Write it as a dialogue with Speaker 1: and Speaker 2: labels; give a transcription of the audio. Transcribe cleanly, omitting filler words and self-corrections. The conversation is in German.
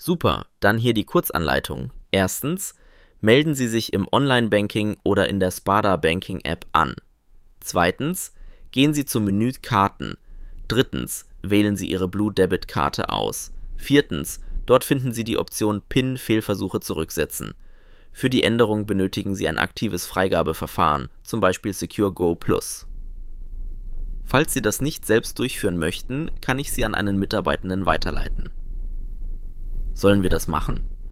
Speaker 1: Super, dann hier die Kurzanleitung. Erstens, melden Sie sich im Online-Banking oder in der Sparda Banking-App an. Zweitens, gehen Sie zum Menü Karten. Drittens, wählen Sie Ihre Blue Debit-Karte aus. Viertens, dort finden Sie die Option PIN-Fehlversuche zurücksetzen. Für die Änderung benötigen Sie ein aktives Freigabeverfahren, zum Beispiel Secure Go Plus. Falls Sie das nicht selbst durchführen möchten, kann ich Sie an einen Mitarbeitenden weiterleiten. Sollen wir das machen?